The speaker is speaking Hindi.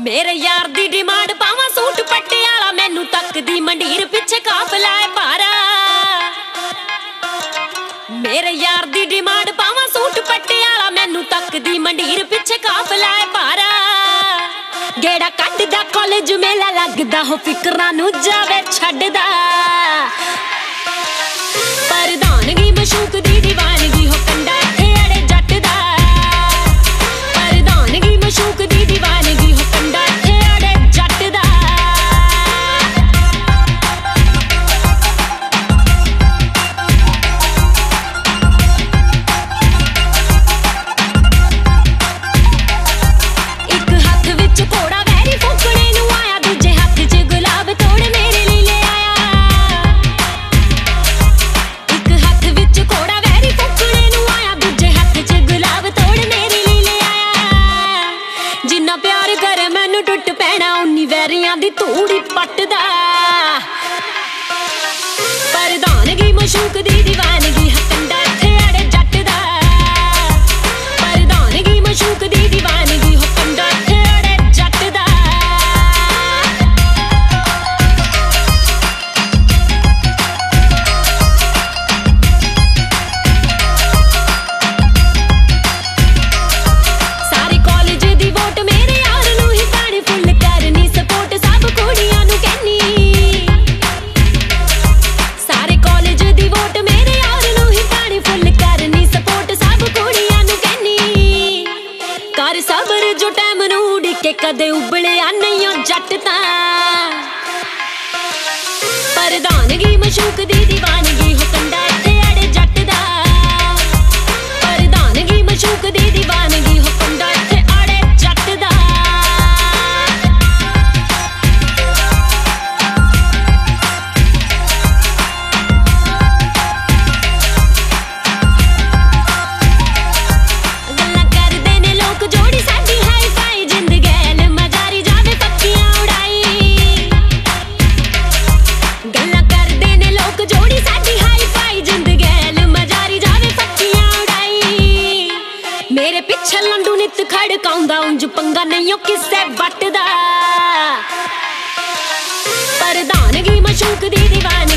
मेरे यार दी डिमांड पावा सूट पटियाला, मैनू तकदी मंडीर पिछे काफला है पारा। मेरे यार दी डिमांड पावा सूट पटियाला, मैनू तकदी मंडीर पिछे काफला है पारा। गेड़ा कड्डदा कॉलेज मेला लगदा हो, फिकरां नू जावे छड्डदा। प्रधानगी मशूक दी दीवानगी हो, कंडा इत्थे अड़े जट दा। प्रधानगी मशूक दी दीवानगी हो, कंडा इत्थे अड़े जट दा। एक हाथ विच घोड़ा वैरी फूकणे नू आया, दूजे हाथ च गुलाब तोड़ मेरे लिए ले आया। एक हाथ विच घोड़ा वैरी फूकणे नू आया, दूजे हाथ च गुलाब तोड़ मेरे लिए ले आया। जिन्ना प्यार करे मैनू टुट पैना, उन्नी वैरियां दी धूड़ी पटदा। प्रधानगी मशूक दी दीवानगी है, कंडा इत्थे अड़े जट दा। प्रधानगी मशूक दी दीवानगी हो, कंडा इत्थे अड़े जट दा। सारे कॉलेज दी वोट मेरे यार नू ही पानी फुल करनी सपोर्ट, सब कुड़ियां नू कहनी। सारे कॉलेज दी वोट मेरे यार नू ही पानी फुल करनी सपोर्ट, सब कुड़ियां नू कहनी। कर सबर जो टाइम नू उड़के कदे उबलिया नहीं जट तां। प्रधानगी मशूक दी दीवानगी हो, कंडा इत्थे अड़े जट दा। प्रधानगी मशूक दी दीवानगी हो, कंडा इत्थे अड़े जट दा। गल्लां करदे ने लोक जोड़ी साडी हाई फाई, जिंद गैल मजारी जावे पक्कियां उड़ाई। गल्लां करदे ने लोक जोड़ी साडी हाई फाई, जिंद गैल मजारी जावे पक्कियां उड़ाई। मेरे पिछे लंडू नित खड़काउंदा, उंज पंगा नहीं ओ किसे वट दा। प्रधानगी मशूक दी दीवानगी